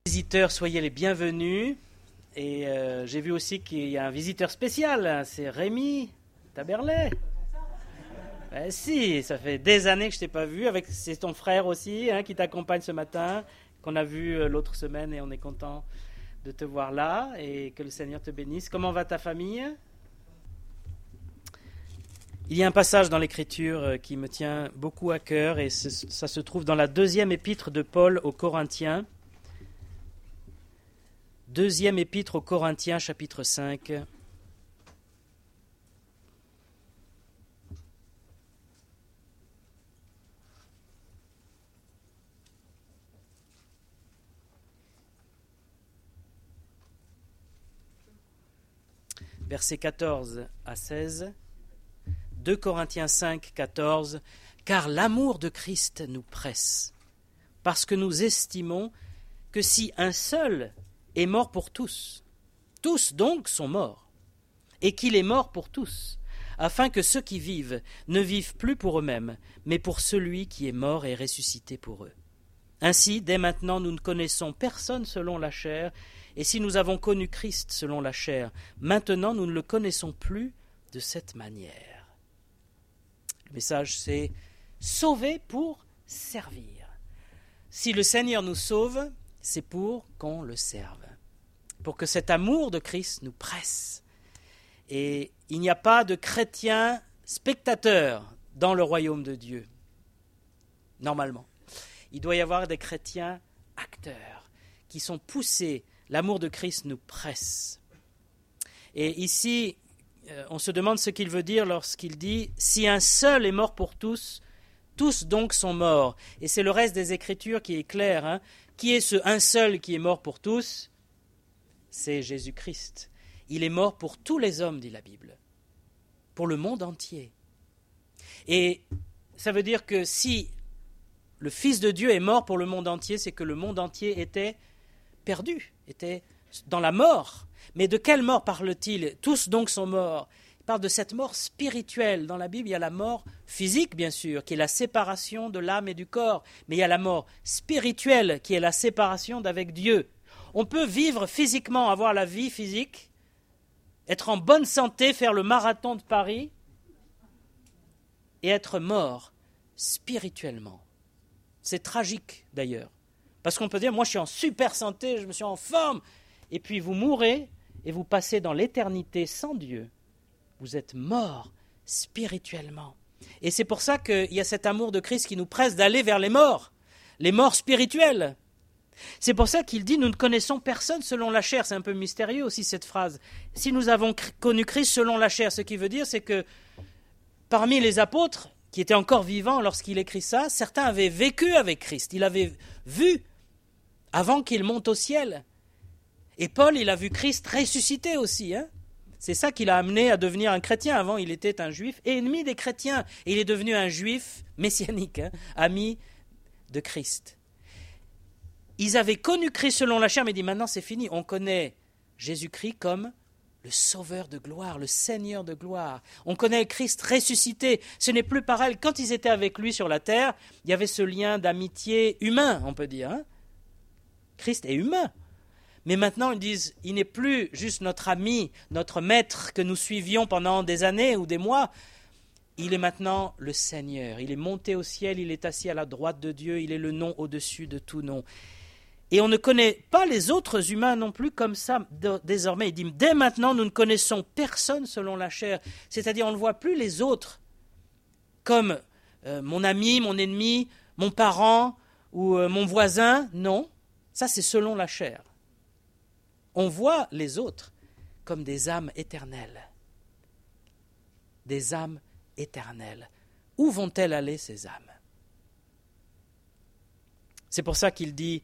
Visiteurs, soyez les bienvenus. Et j'ai vu aussi qu'il y a un visiteur spécial, hein, c'est Rémi Taberlet. Ben si, ça fait des années que je ne t'ai pas vu. C'est ton frère aussi, hein, qui t'accompagne ce matin, qu'on a vu l'autre semaine, et on est content de te voir là et que le Seigneur te bénisse. Comment va ta famille ? Il y a un passage dans l'Écriture qui me tient beaucoup à cœur, et ça se trouve dans la deuxième épître de Paul aux Corinthiens. Deuxième épître aux Corinthiens, chapitre 5. Versets 14 à 16. 2 Corinthiens 5, 14. Car l'amour de Christ nous presse, parce que nous estimons que si un seul est mort pour tous, tous donc sont morts, et qu'il est mort pour tous, afin que ceux qui vivent ne vivent plus pour eux-mêmes, mais pour celui qui est mort et ressuscité pour eux. Ainsi, dès maintenant, nous ne connaissons personne selon la chair, et si nous avons connu Christ selon la chair, maintenant nous ne le connaissons plus de cette manière. Le message, c'est « sauver pour servir ». Si le Seigneur nous sauve, c'est pour qu'on le serve, pour que cet amour de Christ nous presse. Et il n'y a pas de chrétiens spectateurs dans le royaume de Dieu, normalement. Il doit y avoir des chrétiens acteurs qui sont poussés. L'amour de Christ nous presse. Et ici, on se demande ce qu'il veut dire lorsqu'il dit « Si un seul est mort pour tous, tous donc sont morts ». Et c'est le reste des Écritures qui est clair. Hein. Qui est ce un seul qui est mort pour tous ? C'est Jésus-Christ. Il est mort pour tous les hommes, dit la Bible, pour le monde entier. Et ça veut dire que si le Fils de Dieu est mort pour le monde entier, c'est que le monde entier était perdu, était dans la mort. Mais de quelle mort parle-t-il ? Tous donc sont morts. Il parle de cette mort spirituelle. Dans la Bible, il y a la mort physique, bien sûr, qui est la séparation de l'âme et du corps. Mais il y a la mort spirituelle, qui est la séparation d'avec Dieu. On peut vivre physiquement, avoir la vie physique, être en bonne santé, faire le marathon de Paris, et être mort spirituellement. C'est tragique, d'ailleurs. Parce qu'on peut dire, moi je suis en super santé, je me suis en forme, et puis vous mourrez, et vous passez dans l'éternité sans Dieu. Vous êtes mort spirituellement. Et c'est pour ça qu'il y a cet amour de Christ qui nous presse d'aller vers les morts spirituelles. C'est pour ça qu'il dit « Nous ne connaissons personne selon la chair ». C'est un peu mystérieux aussi cette phrase. Si nous avons connu Christ selon la chair, ce qui veut dire c'est que parmi les apôtres qui étaient encore vivants lorsqu'il écrit ça, certains avaient vécu avec Christ. Il avait vu avant qu'il monte au ciel. Et Paul, il a vu Christ ressuscité aussi. Hein. C'est ça qui l'a amené à devenir un chrétien. Avant, il était un juif et ennemi des chrétiens. Et il est devenu un juif messianique, hein, ami de Christ. Ils avaient connu Christ selon la chair, mais il dit maintenant c'est fini. On connaît Jésus-Christ comme le Sauveur de gloire, le Seigneur de gloire. On connaît Christ ressuscité. Ce n'est plus pareil. Quand ils étaient avec lui sur la terre, il y avait ce lien d'amitié humain, on peut dire. Hein. Christ est humain. Mais maintenant, ils disent, il n'est plus juste notre ami, notre maître que nous suivions pendant des années ou des mois. Il est maintenant le Seigneur. Il est monté au ciel, il est assis à la droite de Dieu, il est le nom au-dessus de tout nom. Et on ne connaît pas les autres humains non plus comme ça désormais. Il dit, dès maintenant, nous ne connaissons personne selon la chair. C'est-à-dire, on ne voit plus les autres comme mon ami, mon ennemi, mon parent ou mon voisin. Non, ça c'est selon la chair. On voit les autres comme des âmes éternelles. Des âmes éternelles. Où vont-elles aller, ces âmes ? C'est pour ça qu'il dit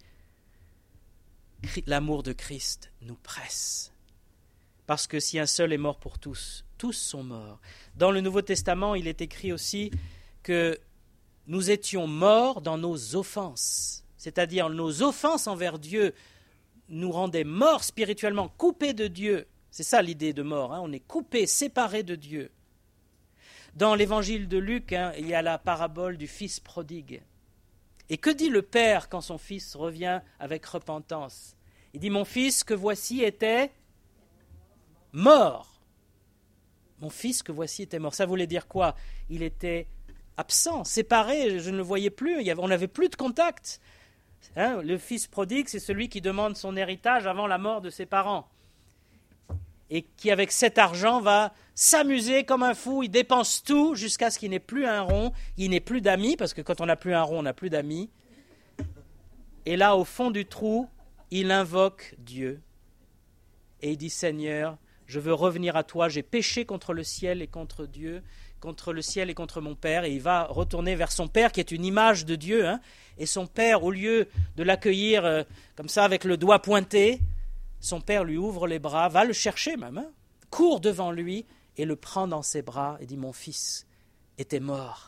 « L'amour de Christ nous presse ». Parce que si un seul est mort pour tous, tous sont morts. Dans le Nouveau Testament, il est écrit aussi que nous étions morts dans nos offenses. C'est-à-dire nos offenses envers Dieu nous rendaient morts spirituellement, coupés de Dieu. C'est ça l'idée de mort, hein. On est coupé, séparé de Dieu. Dans l'évangile de Luc, il y a la parabole du fils prodigue. Et que dit le père quand son fils revient avec repentance? Il dit, mon fils que voici était mort. Mon fils que voici était mort. Ça voulait dire quoi? Il était absent, séparé, je ne le voyais plus, on n'avait plus de contact. Hein, le fils prodigue, c'est celui qui demande son héritage avant la mort de ses parents. Et qui, avec cet argent, va s'amuser comme un fou, il dépense tout jusqu'à ce qu'il n'ait plus un rond, il n'ait plus d'amis, parce que quand on n'a plus un rond, on n'a plus d'amis. Et là, au fond du trou, il invoque Dieu. Et il dit, Seigneur, je veux revenir à toi, j'ai péché contre le ciel et contre Dieu, contre le ciel et contre mon Père. Et il va retourner vers son Père, qui est une image de Dieu. Hein. Et son Père, au lieu de l'accueillir comme ça, avec le doigt pointé, son Père lui ouvre les bras, va le chercher même, hein, court devant lui et le prend dans ses bras et dit, mon fils était mort.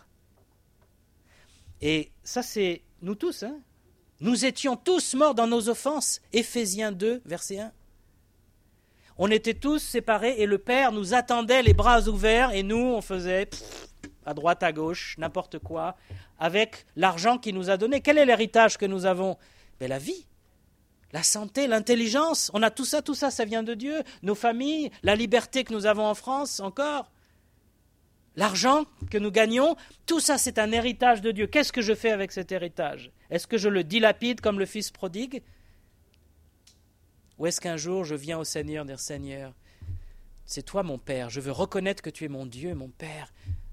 Et ça, c'est nous tous. Hein. Nous étions tous morts dans nos offenses. Éphésiens 2, verset 1. On était tous séparés et le Père nous attendait les bras ouverts et nous, on faisait à droite, à gauche, n'importe quoi, avec l'argent qu'il nous a donné. Quel est l'héritage que nous avons? Ben, la vie, la santé, l'intelligence. On a tout ça, ça vient de Dieu. Nos familles, la liberté que nous avons en France encore. L'argent que nous gagnons, tout ça c'est un héritage de Dieu. Qu'est-ce que je fais avec cet héritage? Est-ce que je le dilapide comme le fils prodigue? Ou est-ce qu'un jour je viens au Seigneur dire, Seigneur, c'est toi mon Père, je veux reconnaître que tu es mon Dieu, mon Père.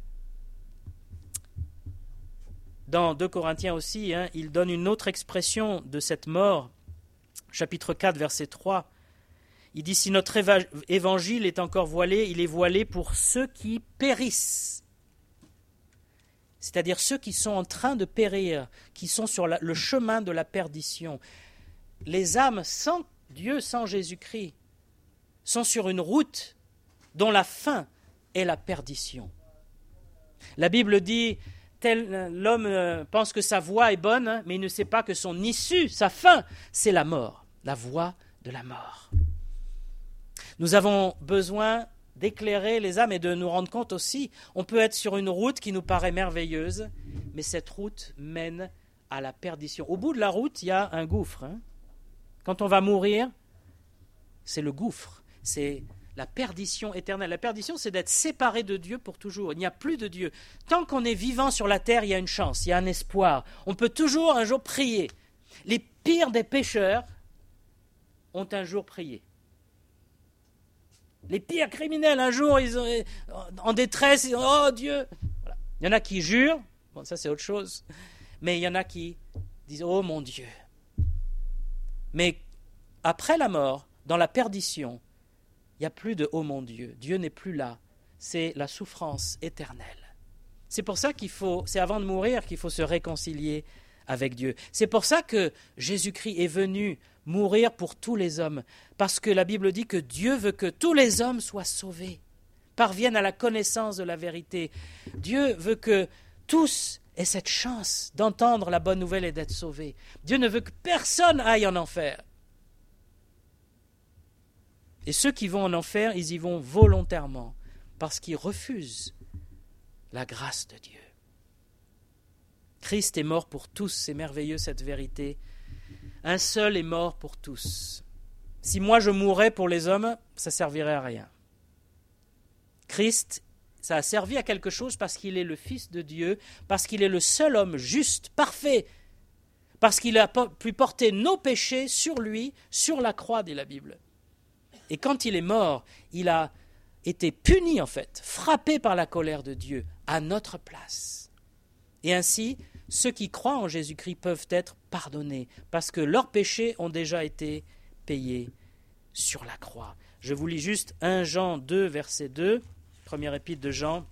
Dans 2 Corinthiens aussi, hein, il donne une autre expression de cette mort, chapitre 4, verset 3. Il dit, si notre évangile est encore voilé, il est voilé pour ceux qui périssent. C'est-à-dire ceux qui sont en train de périr, qui sont sur le chemin de la perdition. Les âmes sans Dieu, sans Jésus-Christ, sont sur une route dont la fin est la perdition. La Bible dit, l'homme pense que sa voie est bonne, hein, mais il ne sait pas que son issue, sa fin, c'est la mort, la voie de la mort. Nous avons besoin d'éclairer les âmes et de nous rendre compte aussi, on peut être sur une route qui nous paraît merveilleuse, mais cette route mène à la perdition. Au bout de la route, il y a un gouffre. Hein. Quand on va mourir, c'est le gouffre, c'est la perdition éternelle. La perdition, c'est d'être séparé de Dieu pour toujours. Il n'y a plus de Dieu. Tant qu'on est vivant sur la terre, il y a une chance, il y a un espoir. On peut toujours un jour prier. Les pires des pécheurs ont un jour prié. Les pires criminels, un jour, ils ont, en détresse, ils ont, oh Dieu. Voilà. Il y en a qui jurent, bon, ça c'est autre chose, mais il y en a qui disent, oh mon Dieu. Mais après la mort, dans la perdition, il n'y a plus de oh mon Dieu. Dieu n'est plus là. C'est la souffrance éternelle. C'est pour ça c'est avant de mourir qu'il faut se réconcilier avec Dieu. C'est pour ça que Jésus-Christ est venu mourir pour tous les hommes. Parce que la Bible dit que Dieu veut que tous les hommes soient sauvés, parviennent à la connaissance de la vérité. Dieu veut que tous aient cette chance d'entendre la bonne nouvelle et d'être sauvés. Dieu ne veut que personne aille en enfer. Et ceux qui vont en enfer, ils y vont volontairement, parce qu'ils refusent la grâce de Dieu. Christ est mort pour tous, c'est merveilleux cette vérité. Un seul est mort pour tous. Si moi je mourais pour les hommes, ça ne servirait à rien. Christ, ça a servi à quelque chose parce qu'il est le Fils de Dieu, parce qu'il est le seul homme juste, parfait, parce qu'il a pu porter nos péchés sur lui, sur la croix, dit la Bible. Et quand il est mort, il a été puni en fait, frappé par la colère de Dieu à notre place. Et ainsi, ceux qui croient en Jésus-Christ peuvent être pardonnés parce que leurs péchés ont déjà été payés sur la croix. Je vous lis juste 1 Jean 2, verset 2, première épître de Jean.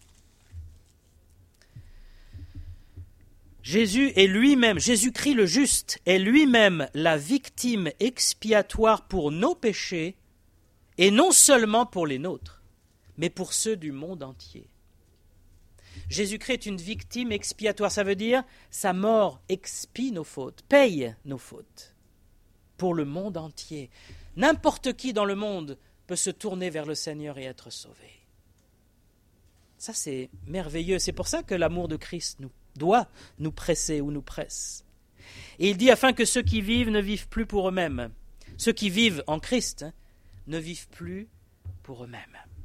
Jésus-Christ le juste, est lui-même la victime expiatoire pour nos péchés, et non seulement pour les nôtres, mais pour ceux du monde entier. Jésus-Christ est une victime expiatoire, ça veut dire sa mort expie nos fautes, paye nos fautes pour le monde entier. N'importe qui dans le monde peut se tourner vers le Seigneur et être sauvé. Ça c'est merveilleux, c'est pour ça que l'amour de Christ doit nous presser ou nous presse. Et il dit afin que ceux qui vivent ne vivent plus pour eux-mêmes. Ceux qui vivent en Christ ne vivent plus pour eux-mêmes.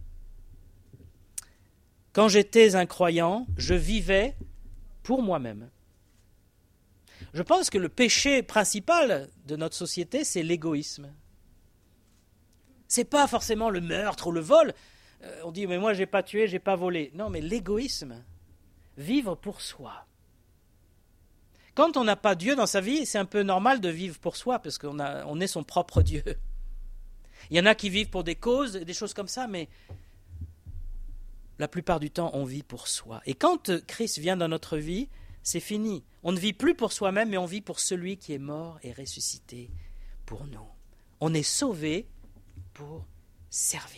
Quand j'étais un croyant, je vivais pour moi-même. Je pense que le péché principal de notre société, c'est l'égoïsme. C'est pas forcément le meurtre ou le vol. On dit, mais moi, j'ai pas tué, j'ai pas volé. Non, mais l'égoïsme. Vivre pour soi. Quand on n'a pas Dieu dans sa vie, c'est un peu normal de vivre pour soi, parce qu'on est son propre Dieu. Il y en a qui vivent pour des causes, des choses comme ça, mais la plupart du temps, on vit pour soi. Et quand Christ vient dans notre vie, c'est fini. On ne vit plus pour soi-même, mais on vit pour celui qui est mort et ressuscité pour nous. On est sauvé pour servir.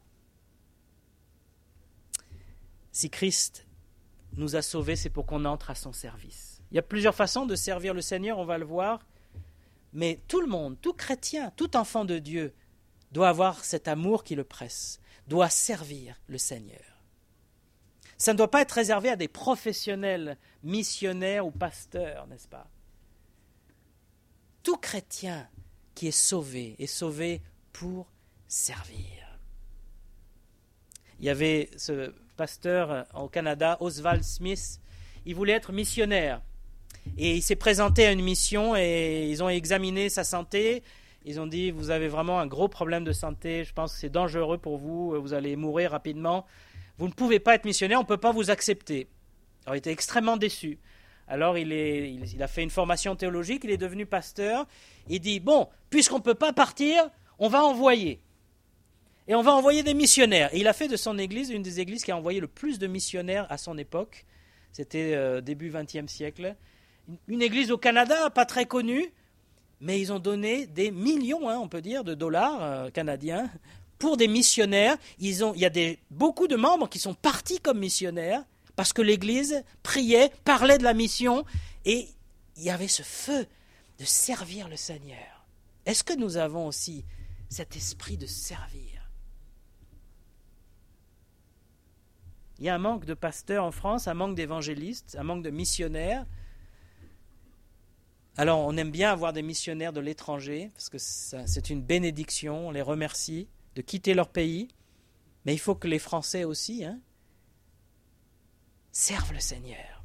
Si Christ nous a sauvés, c'est pour qu'on entre à son service. Il y a plusieurs façons de servir le Seigneur, on va le voir, mais tout le monde, tout chrétien, tout enfant de Dieu doit avoir cet amour qui le presse, doit servir le Seigneur. Ça ne doit pas être réservé à des professionnels, missionnaires ou pasteurs, n'est-ce pas? Tout chrétien qui est sauvé pour servir. Il y avait ce pasteur au Canada, Oswald Smith, il voulait être missionnaire. Et il s'est présenté à une mission et ils ont examiné sa santé. Ils ont dit, vous avez vraiment un gros problème de santé, je pense que c'est dangereux pour vous, vous allez mourir rapidement. Vous ne pouvez pas être missionnaire, on ne peut pas vous accepter. Alors il était extrêmement déçu. Alors il a fait une formation théologique, il est devenu pasteur. Il dit, bon, puisqu'on ne peut pas partir, on va envoyer. Et on va envoyer des missionnaires. Et il a fait de son église une des églises qui a envoyé le plus de missionnaires à son époque. C'était début XXe siècle. Une église au Canada, pas très connue, mais ils ont donné des millions, on peut dire, de dollars canadiens pour des missionnaires. Il y a beaucoup de membres qui sont partis comme missionnaires parce que l'église priait, parlait de la mission et il y avait ce feu de servir le Seigneur. Est-ce que nous avons aussi cet esprit de servir? Il y a un manque de pasteurs en France, un manque d'évangélistes, un manque de missionnaires. Alors, on aime bien avoir des missionnaires de l'étranger, parce que c'est une bénédiction, on les remercie de quitter leur pays. Mais il faut que les Français aussi servent le Seigneur.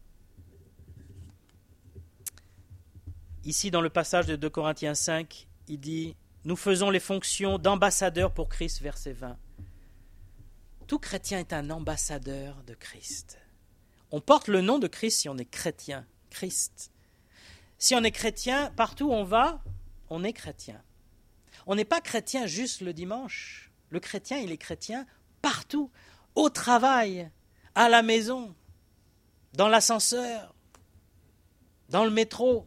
Ici, dans le passage de 2 Corinthiens 5, il dit « Nous faisons les fonctions d'ambassadeurs pour Christ », verset 20. Tout chrétien est un ambassadeur de Christ. On porte le nom de Christ si on est chrétien, Christ. Si on est chrétien, partout où on va, on est chrétien. On n'est pas chrétien juste le dimanche. Le chrétien, il est chrétien partout, au travail, à la maison, dans l'ascenseur, dans le métro.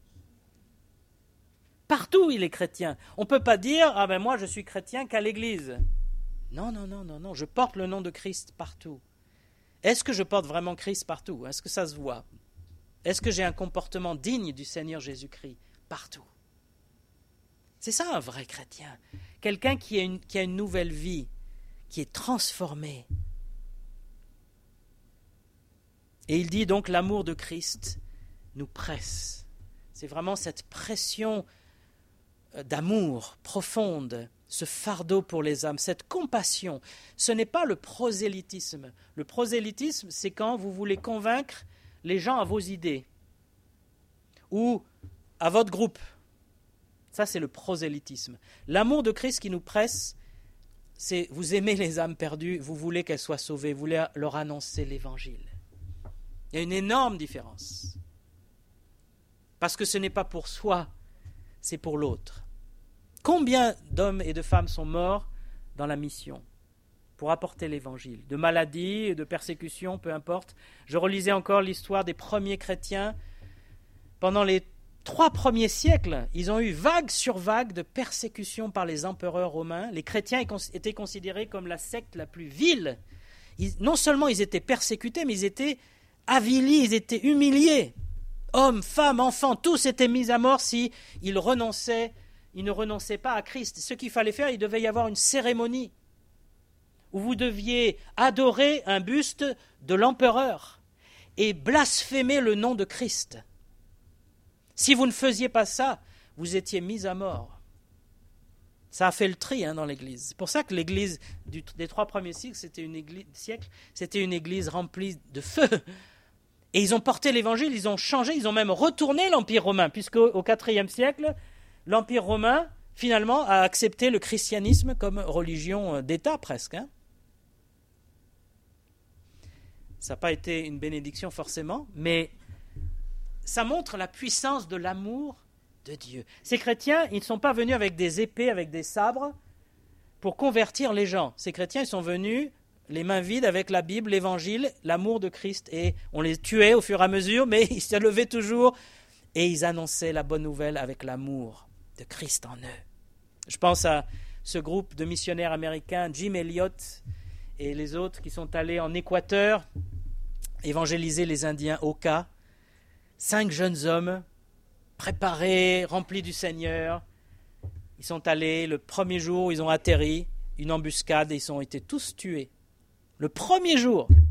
Partout, il est chrétien. On ne peut pas dire « Ah ben moi, je suis chrétien qu'à l'église ». Non, je porte le nom de Christ partout. Est-ce que je porte vraiment Christ partout? Est-ce que ça se voit? Est-ce que j'ai un comportement digne du Seigneur Jésus-Christ partout? C'est ça un vrai chrétien. Quelqu'un qui a une nouvelle vie, qui est transformé. Et il dit donc l'amour de Christ nous presse. C'est vraiment cette pression d'amour profonde, ce fardeau pour les âmes, cette compassion. Ce n'est pas le prosélytisme. Le prosélytisme, c'est quand vous voulez convaincre les gens à vos idées ou à votre groupe. Ça, c'est le prosélytisme. L'amour de Christ qui nous presse, c'est vous aimez les âmes perdues, vous voulez qu'elles soient sauvées, vous voulez leur annoncer l'évangile. Il y a une énorme différence. Parce que ce n'est pas pour soi, c'est pour l'autre. Combien d'hommes et de femmes sont morts dans la mission pour apporter l'évangile? De maladies, de persécutions, peu importe. Je relisais encore l'histoire des premiers chrétiens. Pendant les 3 premiers siècles, ils ont eu vague sur vague de persécutions par les empereurs romains. Les chrétiens étaient considérés comme la secte la plus vile. Non seulement ils étaient persécutés, mais ils étaient avilis, ils étaient humiliés. Hommes, femmes, enfants, tous étaient mis à mort s'ils ne renonçaient pas à Christ. Ce qu'il fallait faire, il devait y avoir une cérémonie où vous deviez adorer un buste de l'empereur. et blasphémer le nom de Christ. Si vous ne faisiez pas ça, vous étiez mis à mort. Ça a fait le tri dans l'Église. C'est pour ça que l'Église des 3 premiers siècles, c'était une Église remplie de feu. Et ils ont porté l'Évangile, ils ont changé, ils ont même retourné l'Empire romain, puisque au IVe siècle, l'Empire romain, finalement, a accepté le christianisme comme religion d'État presque. Ça n'a pas été une bénédiction forcément, mais ça montre la puissance de l'amour de Dieu. Ces chrétiens, ils ne sont pas venus avec des épées, avec des sabres, pour convertir les gens. Ces chrétiens, ils sont venus les mains vides avec la Bible, l'Évangile, l'amour de Christ. Et on les tuait au fur et à mesure, mais ils se levaient toujours et ils annonçaient la bonne nouvelle avec l'amour de Christ en eux. Je pense à ce groupe de missionnaires américains, Jim Elliot et les autres qui sont allés en Équateur évangéliser les Indiens Auca. 5 jeunes hommes préparés, remplis du Seigneur. Ils sont allés, le premier jour, ils ont atterri, une embuscade, et ils ont été tous tués. Le premier jour. On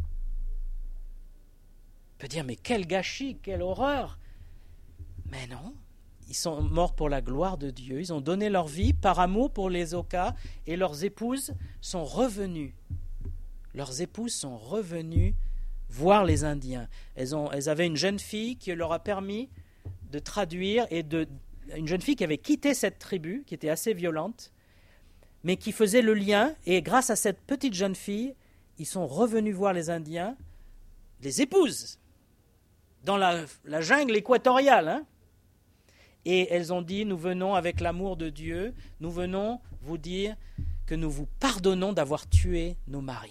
peut dire, mais quel gâchis, quelle horreur. Mais non, ils sont morts pour la gloire de Dieu. Ils ont donné leur vie par amour pour les Aucas, et leurs épouses sont revenues. Leurs épouses sont revenues voir les Indiens. Elles avaient une jeune fille qui leur a permis de traduire, une jeune fille qui avait quitté cette tribu, qui était assez violente, mais qui faisait le lien, et grâce à cette petite jeune fille, ils sont revenus voir les Indiens, les épouses, dans la jungle équatoriale. Et elles ont dit, nous venons avec l'amour de Dieu, nous venons vous dire que nous vous pardonnons d'avoir tué nos maris.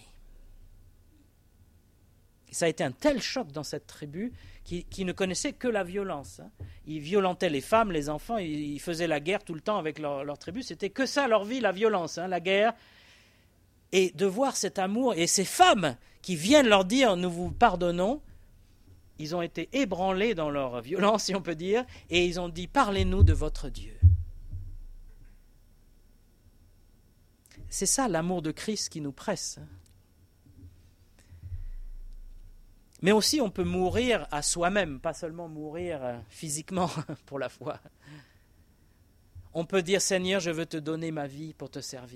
Et ça a été un tel choc dans cette tribu qui ne connaissait que la violence. Ils violentaient les femmes, les enfants, ils faisaient la guerre tout le temps avec leur tribu. C'était que ça leur vie, la violence, la guerre. Et de voir cet amour et ces femmes qui viennent leur dire « nous vous pardonnons », ils ont été ébranlés dans leur violence, si on peut dire, et ils ont dit « parlez-nous de votre Dieu ». C'est ça l'amour de Christ qui nous presse. Mais aussi on peut mourir à soi-même, pas seulement mourir physiquement pour la foi. On peut dire « Seigneur, je veux te donner ma vie pour te servir ».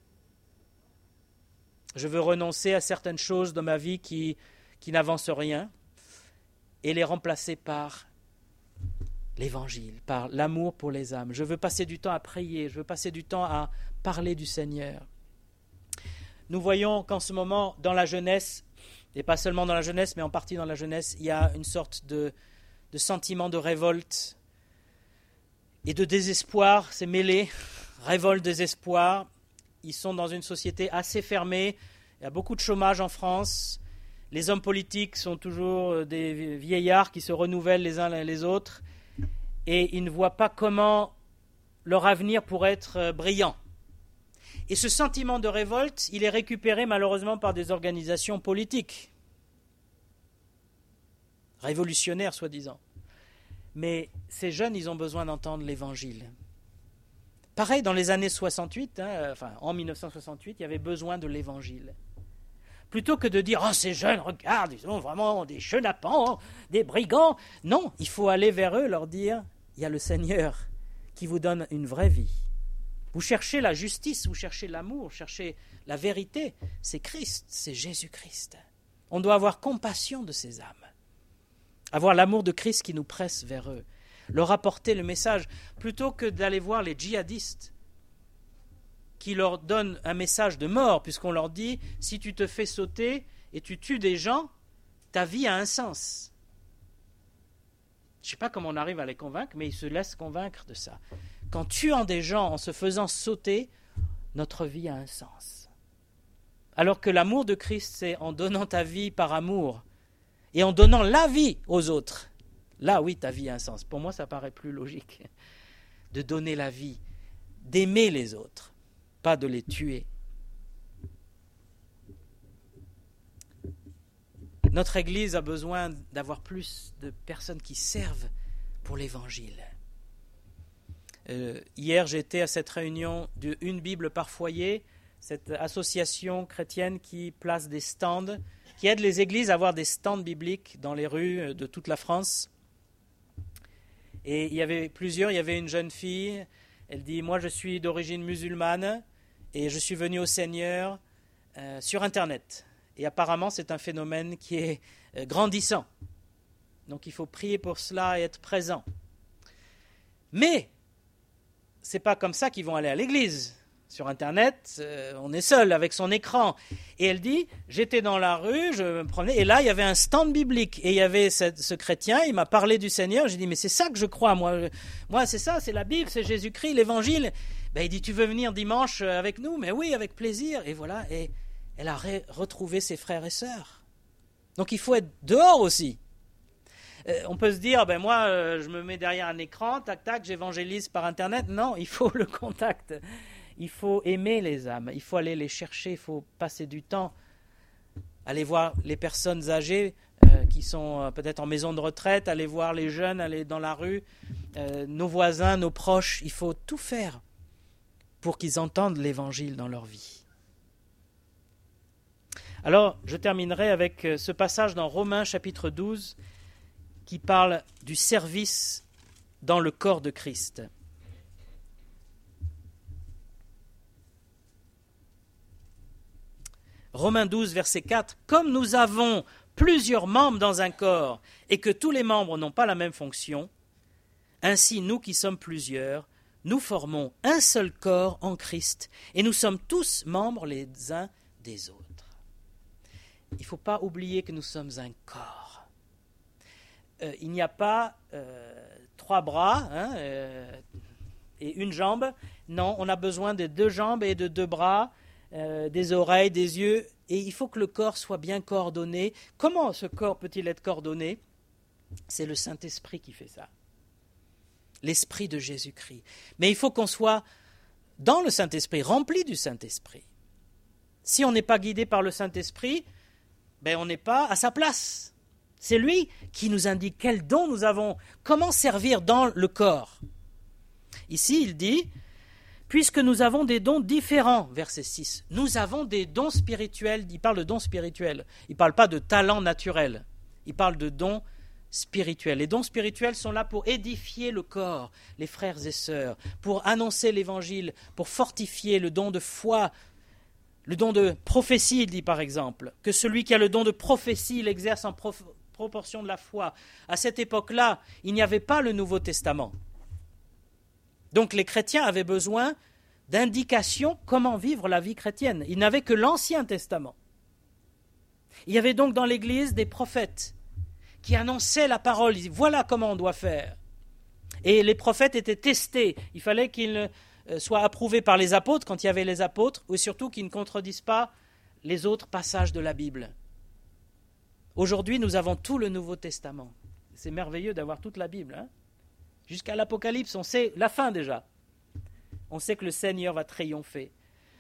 Je veux renoncer à certaines choses de ma vie qui n'avancent rien et les remplacer par l'Évangile, par l'amour pour les âmes. Je veux passer du temps à prier, je veux passer du temps à parler du Seigneur. Nous voyons qu'en ce moment, dans la jeunesse, et pas seulement dans la jeunesse, mais en partie dans la jeunesse, il y a une sorte de sentiment de révolte et de désespoir. C'est mêlé, révolte, désespoir. Ils sont dans une société assez fermée. Il y a beaucoup de chômage en France. Les hommes politiques sont toujours des vieillards qui se renouvellent les uns les autres. Et ils ne voient pas comment leur avenir pourrait être brillant. Et ce sentiment de révolte, il est récupéré malheureusement par des organisations politiques. Révolutionnaires, soi-disant. Mais ces jeunes, ils ont besoin d'entendre l'Évangile. Pareil, dans les années 68, en 1968, il y avait besoin de l'Évangile. Plutôt que de dire « Oh, ces jeunes, regarde, ils sont vraiment des chenapans, des brigands !» Non, il faut aller vers eux, leur dire « Il y a le Seigneur qui vous donne une vraie vie. Vous cherchez la justice, vous cherchez l'amour, vous cherchez la vérité. C'est Christ, c'est Jésus-Christ. On doit avoir compassion de ces âmes. Avoir l'amour de Christ qui nous presse vers eux. Leur apporter le message, plutôt que d'aller voir les djihadistes qui leur donnent un message de mort, puisqu'on leur dit « si tu te fais sauter et tu tues des gens, ta vie a un sens ». Je ne sais pas comment on arrive à les convaincre, mais ils se laissent convaincre de ça. Qu'en tuant des gens, en se faisant sauter, notre vie a un sens. Alors que l'amour de Christ, c'est en donnant ta vie par amour et en donnant la vie aux autres. Là, oui, ta vie a un sens. Pour moi, ça paraît plus logique de donner la vie, d'aimer les autres, pas de les tuer. Notre Église a besoin d'avoir plus de personnes qui servent pour l'Évangile. Hier, j'étais à cette réunion de Une Bible par foyer, cette association chrétienne qui place des stands qui aide les églises à avoir des stands bibliques dans les rues de toute la France. Et il y avait plusieurs, il y avait une jeune fille, elle dit « Moi je suis d'origine musulmane et je suis venue au Seigneur sur Internet. » Et apparemment c'est un phénomène qui est grandissant. Donc il faut prier pour cela et être présent. Mais ce n'est pas comme ça qu'ils vont aller à l'église. Sur Internet, on est seul avec son écran. Et elle dit, j'étais dans la rue, je me promenais, et là, il y avait un stand biblique. Et il y avait ce chrétien, il m'a parlé du Seigneur. J'ai dit, mais c'est ça que je crois, moi c'est ça, c'est la Bible, c'est Jésus-Christ, l'Évangile. Ben, il dit, tu veux venir dimanche avec nous? Mais oui, avec plaisir. Et voilà, et elle a retrouvé ses frères et sœurs. Donc il faut être dehors aussi. On peut se dire, ben moi, je me mets derrière un écran, tac, tac, j'évangélise par Internet. Non, il faut le contact. Il faut aimer les âmes, il faut aller les chercher, il faut passer du temps, aller voir les personnes âgées qui sont peut-être en maison de retraite, aller voir les jeunes, aller dans la rue, nos voisins, nos proches. Il faut tout faire pour qu'ils entendent l'Évangile dans leur vie. Alors, je terminerai avec ce passage dans Romains chapitre 12 qui parle du service dans le corps de Christ. Romains 12, verset 4, « Comme nous avons plusieurs membres dans un corps et que tous les membres n'ont pas la même fonction, ainsi nous qui sommes plusieurs, nous formons un seul corps en Christ et nous sommes tous membres les uns des autres. » Il ne faut pas oublier que nous sommes un corps. Il n'y a pas 3 bras et une jambe. Non, on a besoin de 2 jambes et de 2 bras, des oreilles, des yeux, et il faut que le corps soit bien coordonné. Comment ce corps peut-il être coordonné? C'est le Saint-Esprit qui fait ça. L'Esprit de Jésus-Christ. Mais il faut qu'on soit dans le Saint-Esprit, rempli du Saint-Esprit. Si on n'est pas guidé par le Saint-Esprit, ben on n'est pas à sa place. C'est lui qui nous indique quels dons nous avons, comment servir dans le corps. Ici, il dit, puisque nous avons des dons différents, verset 6, nous avons des dons spirituels, il parle de dons spirituels, il ne parle pas de talents naturels, il parle de dons spirituels. Les dons spirituels sont là pour édifier le corps, les frères et sœurs, pour annoncer l'évangile, pour fortifier le don de foi, le don de prophétie, il dit par exemple, que celui qui a le don de prophétie l'exerce en proportion de la foi. À cette époque-là, il n'y avait pas le Nouveau Testament. Donc les chrétiens avaient besoin d'indications comment vivre la vie chrétienne. Ils n'avaient que l'Ancien Testament. Il y avait donc dans l'Église des prophètes qui annonçaient la parole. Ils disaient, voilà comment on doit faire. Et les prophètes étaient testés. Il fallait qu'ils soient approuvés par les apôtres quand il y avait les apôtres, ou surtout qu'ils ne contredisent pas les autres passages de la Bible. Aujourd'hui, nous avons tout le Nouveau Testament. C'est merveilleux d'avoir toute la Bible, hein? Jusqu'à l'Apocalypse, on sait la fin déjà. On sait que le Seigneur va triompher.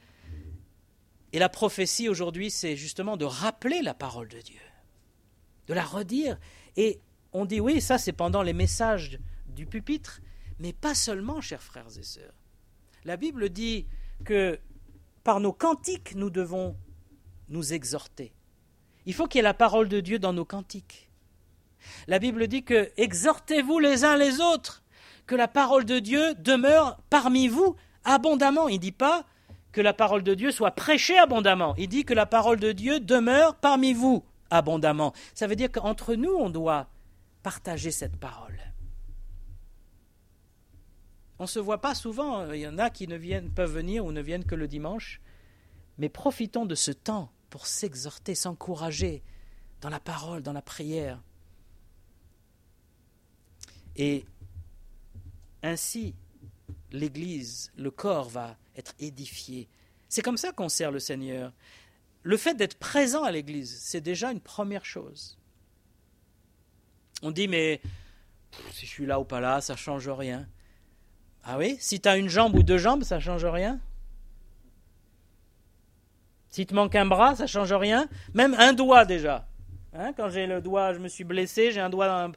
Et la prophétie aujourd'hui, c'est justement de rappeler la parole de Dieu, de la redire. Et on dit oui, ça c'est pendant les messages du pupitre, mais pas seulement, chers frères et sœurs. La Bible dit que par nos cantiques, nous devons nous exhorter. Il faut qu'il y ait la parole de Dieu dans nos cantiques. La Bible dit que « exhortez-vous les uns les autres », que la parole de Dieu demeure parmi vous abondamment. Il ne dit pas que la parole de Dieu soit prêchée abondamment. Il dit que la parole de Dieu demeure parmi vous abondamment. Ça veut dire qu'entre nous, on doit partager cette parole. On ne se voit pas souvent. Il y en a qui peuvent venir ou ne viennent que le dimanche. Mais profitons de ce temps pour s'exhorter, s'encourager dans la parole, dans la prière. Et ainsi, l'Église, le corps va être édifié. C'est comme ça qu'on sert le Seigneur. Le fait d'être présent à l'Église, c'est déjà une première chose. On dit, mais si je suis là ou pas là, ça ne change rien. Ah oui? Si tu as une jambe ou 2 jambes, ça ne change rien? Si te manque un bras, ça ne change rien? Même un doigt déjà. Hein? Quand j'ai le doigt, je me suis blessé, j'ai un doigt dans un...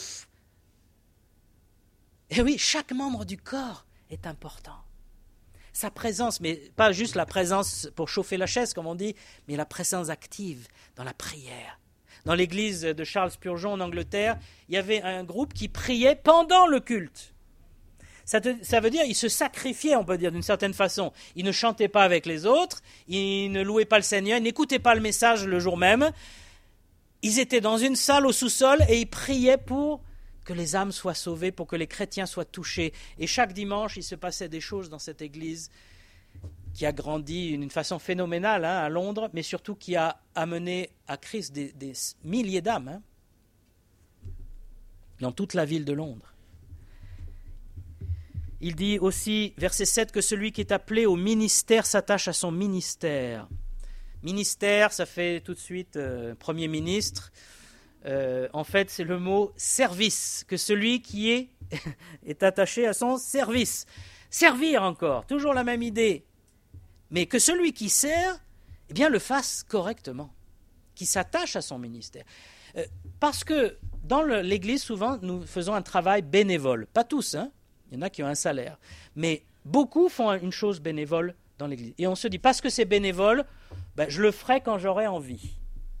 Et oui, chaque membre du corps est important. sa présence, mais pas juste la présence pour chauffer la chaise, comme on dit, mais la présence active dans la prière. Dans l'église de Charles Spurgeon en Angleterre, il y avait un groupe qui priait pendant le culte. Ça veut dire qu'ils se sacrifiaient, on peut dire d'une certaine façon. Ils ne chantaient pas avec les autres, ils ne louaient pas le Seigneur, ils n'écoutaient pas le message le jour même. Ils étaient dans une salle au sous-sol et ils priaient pour que les âmes soient sauvées, pour que les chrétiens soient touchés. Et chaque dimanche, il se passait des choses dans cette église qui a grandi d'une façon phénoménale à Londres, mais surtout qui a amené à Christ des milliers d'âmes dans toute la ville de Londres. Il dit aussi, verset 7, que celui qui est appelé au ministère s'attache à son ministère. Ministère, ça fait tout de suite Premier ministre. En fait, c'est le mot service, que celui qui est attaché à son service. Servir encore, toujours la même idée. Mais que celui qui sert, eh bien, le fasse correctement, qui s'attache à son ministère. Parce que dans l'Église, souvent, nous faisons un travail bénévole. Pas tous, hein. Il y en a qui ont un salaire. Mais beaucoup font une chose bénévole dans l'Église. Et on se dit, parce que c'est bénévole, je le ferai quand j'aurai envie.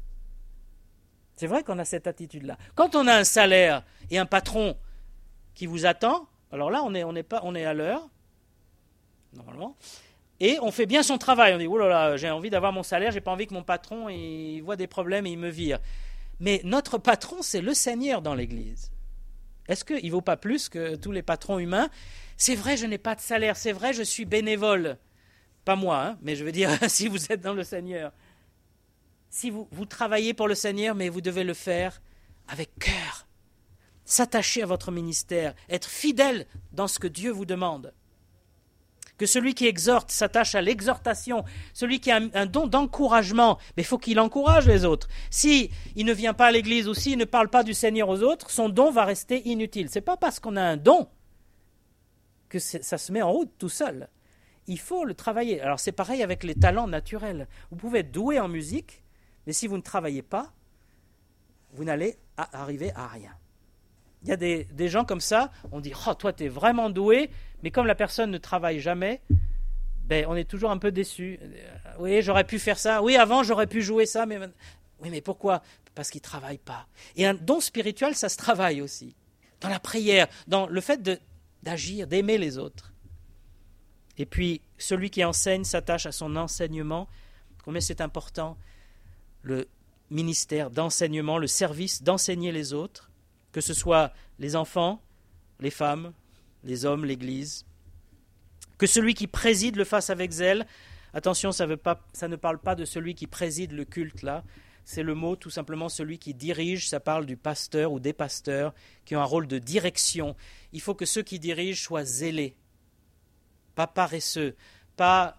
C'est vrai qu'on a cette attitude-là. Quand on a un salaire et un patron qui vous attend, alors là, on est à l'heure, normalement, et on fait bien son travail. On dit, oh là là, j'ai envie d'avoir mon salaire, j'ai pas envie que mon patron il voit des problèmes et il me vire. Mais notre patron, c'est le Seigneur dans l'Église. Est-ce qu'il ne vaut pas plus que tous les patrons humains? C'est vrai, je n'ai pas de salaire, c'est vrai, je suis bénévole. Pas moi, hein, mais je veux dire, si vous êtes dans le Seigneur. Si vous travaillez pour le Seigneur, mais vous devez le faire avec cœur. S'attacher à votre ministère, être fidèle dans ce que Dieu vous demande. Que celui qui exhorte s'attache à l'exhortation, celui qui a un don d'encouragement, mais il faut qu'il encourage les autres. S'il ne vient pas à l'église ou s'il ne parle pas du Seigneur aux autres, son don va rester inutile. Ce n'est pas parce qu'on a un don que ça se met en route tout seul. Il faut le travailler. Alors c'est pareil avec les talents naturels. Vous pouvez être doué en musique, mais si vous ne travaillez pas, vous n'allez arriver à rien. Il y a des gens comme ça, on dit « Oh, toi, tu es vraiment doué », mais comme la personne ne travaille jamais, on est toujours un peu déçu. « Oui, j'aurais pu faire ça. Oui, avant, j'aurais pu jouer ça. Mais oui, mais pourquoi ? Parce qu'il ne travaille pas. » Et un don spirituel, ça se travaille aussi. Dans la prière, dans le fait d'agir, d'aimer les autres. Et puis, celui qui enseigne s'attache à son enseignement. Combien c'est important, le ministère d'enseignement, le service d'enseigner les autres, que ce soit les enfants, les femmes, les hommes, l'Église. Que celui qui préside le fasse avec zèle. Attention, ça ne parle pas de celui qui préside le culte, là. C'est le mot, tout simplement, celui qui dirige. Ça parle du pasteur ou des pasteurs qui ont un rôle de direction. Il faut que ceux qui dirigent soient zélés, pas paresseux, pas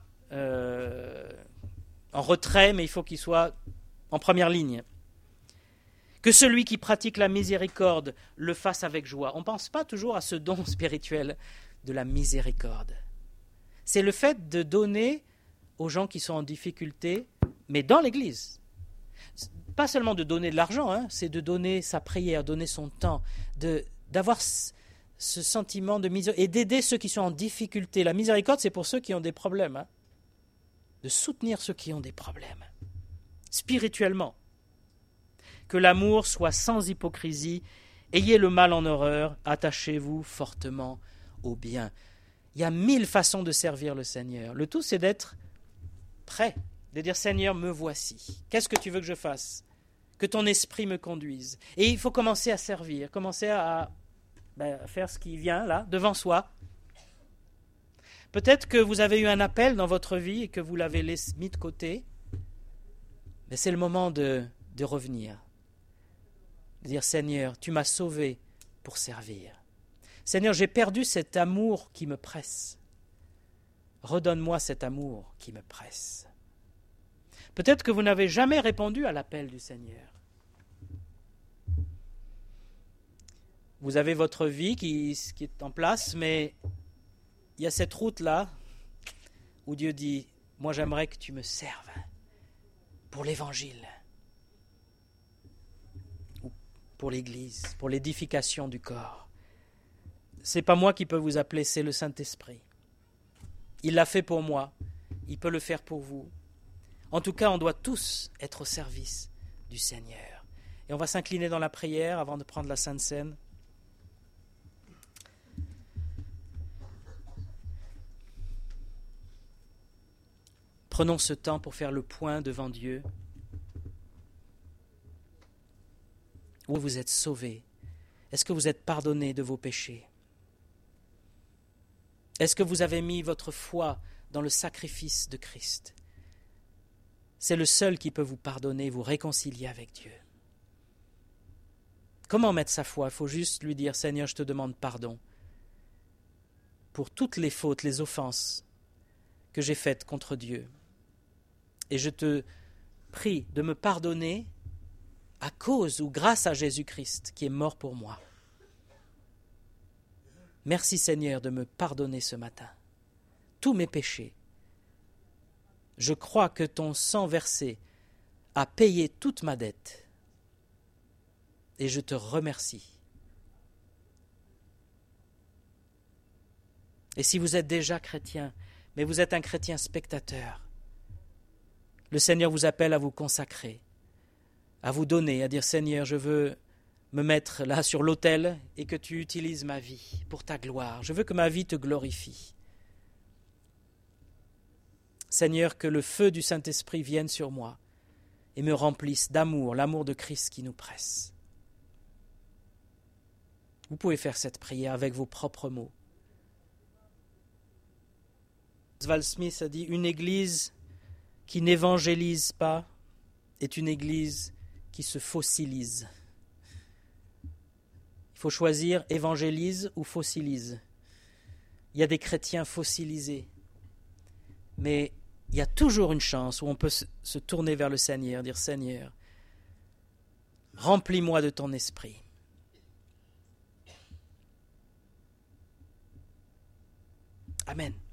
en retrait, mais il faut qu'ils soient en première ligne. Que celui qui pratique la miséricorde le fasse avec joie. On ne pense pas toujours à ce don spirituel de la miséricorde. C'est le fait de donner aux gens qui sont en difficulté, mais dans l'Église. Pas seulement de donner de l'argent, c'est de donner sa prière, donner son temps, d'avoir ce sentiment de miséricorde et d'aider ceux qui sont en difficulté. La miséricorde, c'est pour ceux qui ont des problèmes, de soutenir ceux qui ont des problèmes, spirituellement. Que l'amour soit sans hypocrisie, ayez le mal en horreur, attachez-vous fortement au bien. Il y a 1000 façons de servir le Seigneur. Le tout, c'est d'être prêt, de dire « Seigneur, me voici. Qu'est-ce que tu veux que je fasse ? Que ton esprit me conduise. » Et il faut commencer à servir, commencer à faire ce qui vient là, devant soi. Peut-être que vous avez eu un appel dans votre vie et que vous l'avez mis de côté, mais c'est le moment de revenir. De dire « Seigneur, tu m'as sauvé pour servir. Seigneur, j'ai perdu cet amour qui me presse. Redonne-moi cet amour qui me presse. » Peut-être que vous n'avez jamais répondu à l'appel du Seigneur. Vous avez votre vie qui est en place, mais il y a cette route-là où Dieu dit « Moi, j'aimerais que tu me serves pour l'Évangile. » Pour l'Église, pour l'édification du corps. Ce n'est pas moi qui peux vous appeler, c'est le Saint-Esprit. Il l'a fait pour moi, il peut le faire pour vous. En tout cas, on doit tous être au service du Seigneur. Et on va s'incliner dans la prière avant de prendre la Sainte Seine. Prenons ce temps pour faire le point devant Dieu. Où vous êtes sauvés? Est-ce que vous êtes pardonnés de vos péchés? Est-ce que vous avez mis votre foi dans le sacrifice de Christ? C'est le seul qui peut vous pardonner, vous réconcilier avec Dieu. Comment mettre sa foi? Il faut juste lui dire, Seigneur, je te demande pardon pour toutes les fautes, les offenses que j'ai faites contre Dieu. Et je te prie de me pardonner à cause ou grâce à Jésus-Christ qui est mort pour moi. Merci Seigneur de me pardonner ce matin tous mes péchés. Je crois que ton sang versé a payé toute ma dette et je te remercie. Et si vous êtes déjà chrétien, mais vous êtes un chrétien spectateur, le Seigneur vous appelle à vous consacrer, à vous donner, à dire Seigneur, je veux me mettre là sur l'autel et que tu utilises ma vie pour ta gloire. Je veux que ma vie te glorifie. Seigneur, que le feu du Saint-Esprit vienne sur moi et me remplisse d'amour, l'amour de Christ qui nous presse. Vous pouvez faire cette prière avec vos propres mots. Oswald Smith a dit « Une église qui n'évangélise pas est une église qui se fossilise. » Il faut choisir évangélise ou fossilise. Il y a des chrétiens fossilisés, mais il y a toujours une chance où on peut se tourner vers le Seigneur, dire « Seigneur, remplis-moi de ton esprit. » Amen.